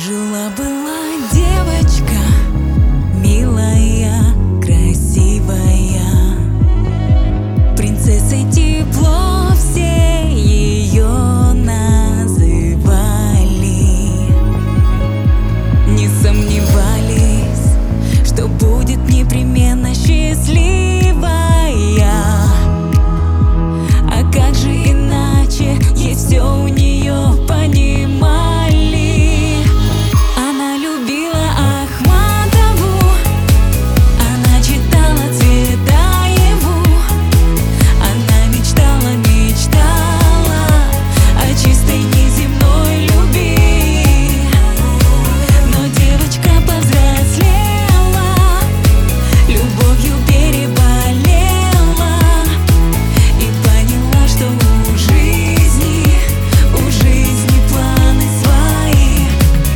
Жила-была девочка, милая, красивая, принцессой тепло все ее называли. Не сомневались, что будет непременно счастливая. А как же иначе, есть все у нее понимали. Она любила Ахматову, она читала Цветаеву, она мечтала, мечтала о чистой неземной любви. Но девочка повзрослела, любовью переболела и поняла, что у жизни планы свои.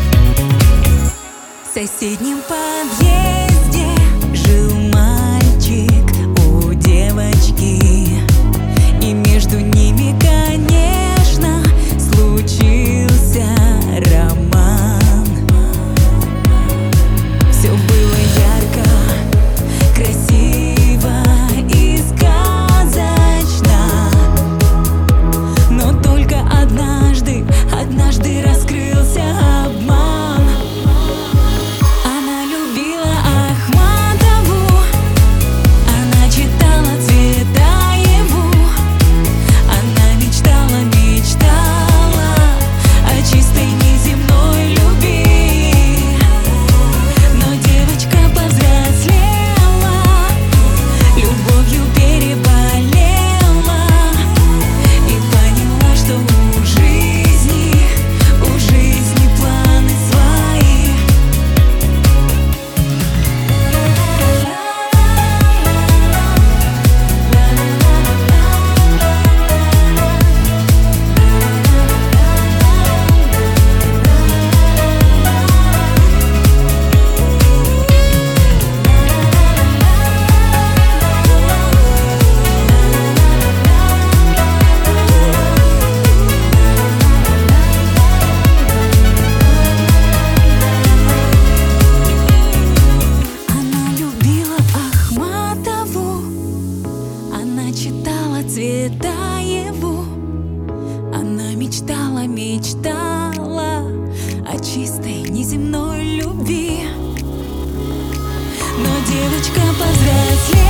В соседнем подъезде жил мальчик у девочки, и между ними, конечно, случился роман. Все было ярко, красиво и сказочно, но только однажды раскрылся обман. Она любила Ахматову, она читала Цветаеву, она мечтала, мечтала о чистой неземной любви. Но девочка повзрослела, любовью переболела и поняла, что у жизни планы свои. Она любила Ахматову, она читала Цветаеву, она мечтала, мечтала о чистой неземной любви. Но девочка повзрослела,